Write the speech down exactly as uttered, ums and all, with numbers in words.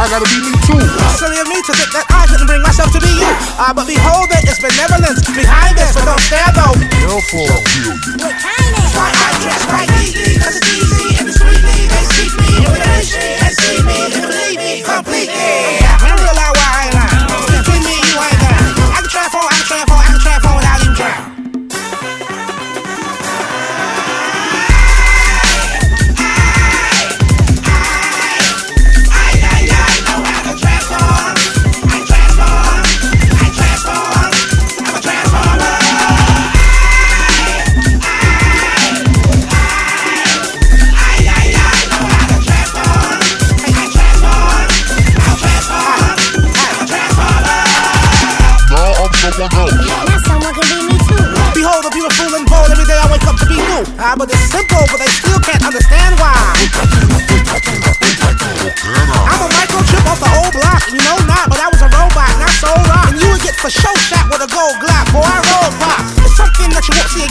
gotta be me too. Silly of me to think that I couldn't bring myself to be you. Ah, uh, but behold it, it's benevolence behind this, but don't stare though. Therefore, I'll kill you. Why I dress quite neatly, cause it's easy and discreetly. They seek me, embrace me, and see me, and believe me completely. I don't realize why I ain't lying. Between me and you, I ain't lying. I can transform, I can transform, I can transform without even trying. Behold a beautiful and bold, every day I wake up to be new. Ah, but it's simple, but they still can't understand why. I'm a microchip off the old block, you know not, but I was a robot, not so rock. And you would get for show shot with a gold Glock, boy I roll pop. It's something that you won't see